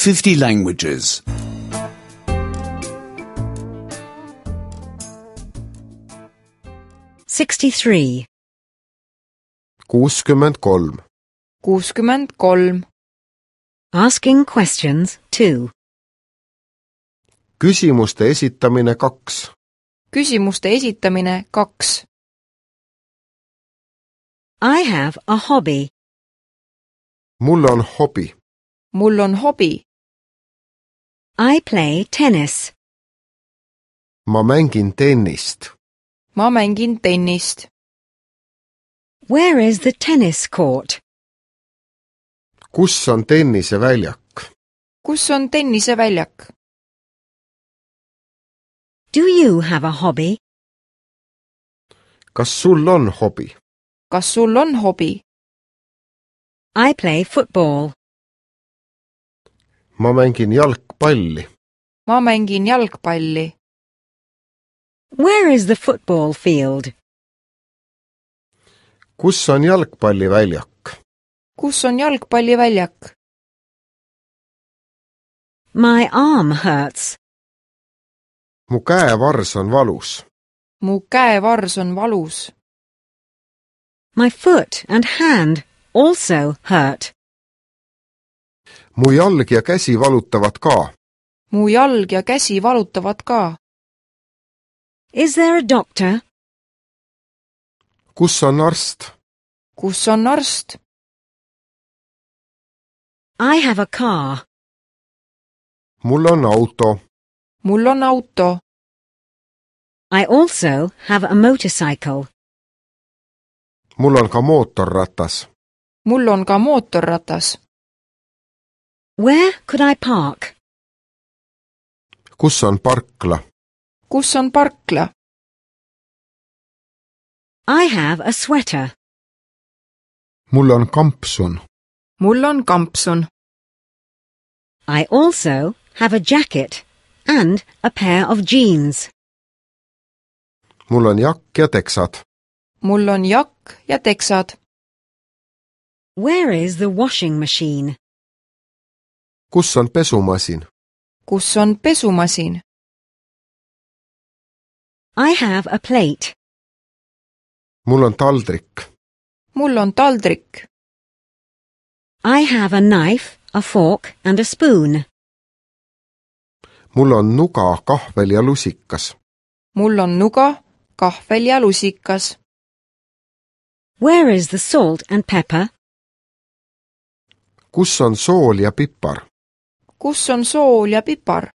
50 languages. 63. 63. 63. Asking questions 2. Küsimuste esitamine 2. Küsimuste esitamine 2. I have a hobby. Mul on hobi. Mul on hobi. I play tennis. Ma mängin tennist. Ma mängin tennist. Where is the tennis court? Kus on tenniseväljak? Kus on tenniseväljak? Do you have a hobby? Kas sul on hobi? Kas sul on hobi? I play football. Ma mängin jalgpalli. Ma mängin jalgpalli. Where is the football field? Kus on jalgpalliväljak? Kus on jalgpalliväljak? My arm hurts. Mu käevars on valus. Mu käevars on valus. My foot and hand also hurt. Mu jalg ja käsi valutavad ka. Mu jalg ja käsi valutavad ka. Is there a doctor? Kus on arst? Kus on arst? I have a car. Mul on auto. Mul on auto. I also have a motorcycle. Mul on ka mootorratas. Mul on ka mootorratas. Where could I park? Kus on parkla? Kus on parkla? I have a sweater. Mul on kampsun. Mul on kampsun. I also have a jacket and a pair of jeans. Mul on jakk ja teksad. Mul on jakk ja teksad. Where is the washing machine? Kus on pesumasin? Kus on pesumasin? I have a plate. Mul on taldrik. Mul on taldrik. I have a knife, a fork and a spoon. Mul on nuga, kahvel ja lusikas. Mul on nuga, kahvel ja lusikas. Where is the salt and pepper? Kus on sool ja pipar? Kus on sool ja pipar?